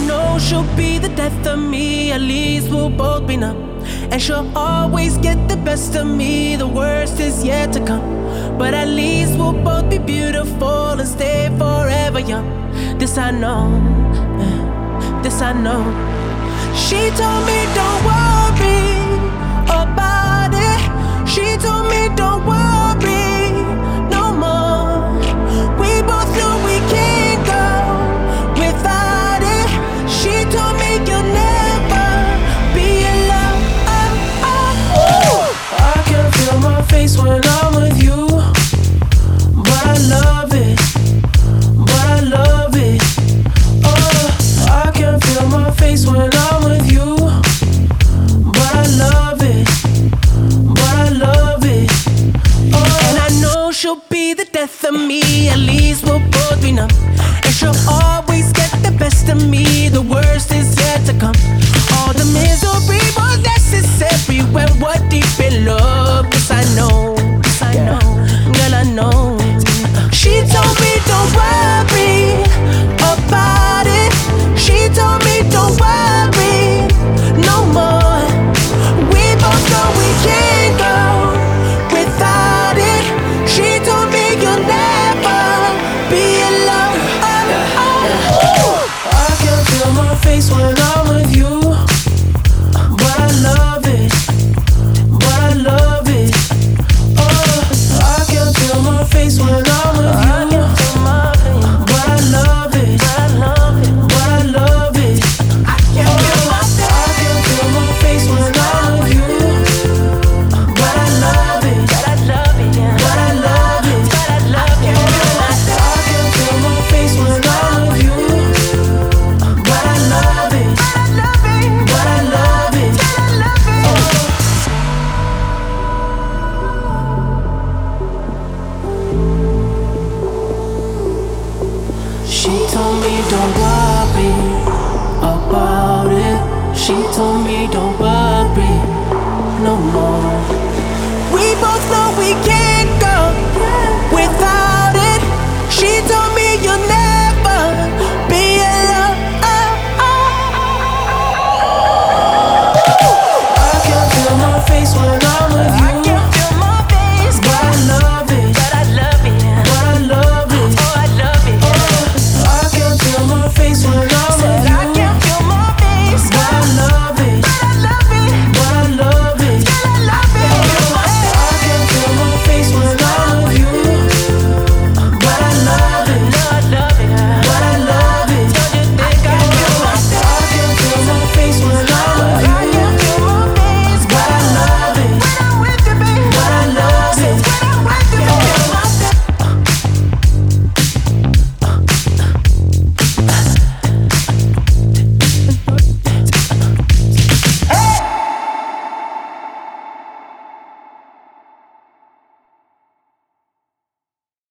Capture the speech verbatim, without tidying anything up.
know she'll be the death of me, at least we'll both be numb. And she'll always get the best of me, the worst is yet to come. But at least we'll both be beautiful and stay forever young. This I know, yeah, this I know. She told me don't worry about it. She told me don't worry no more. We both know we can't go without it. She told me you'll never be alone. Oh, oh, oh. I can feel my face when I'm with you, but I love it, but I love it. Oh, I can feel my face when I'm with you, but I love it, but I love it. Oh, and I know she'll be the death of me, at least we'll both be numb. And she'll always get the best of me, the worst is yet to come. All the misery was necessary when we're deep in love. Yes, I know, yes, I know, girl, I know. She told me don't worry about it. She told me don't worry no more. We both know we can't go without it. She told me you'll never be alone. Oh, oh, oh. I can feel my face when I'm with you, but I love it, but I love it. Oh, I can feel my face when I'm with you, but I love it, but I love it. I can feel my face when I'm with you, but I love it, but I love it, but I love it. I can feel my face when I'm with you, but I love it, but I love it. She told me don't worry about it. She told me don't worry no more. We both know we can't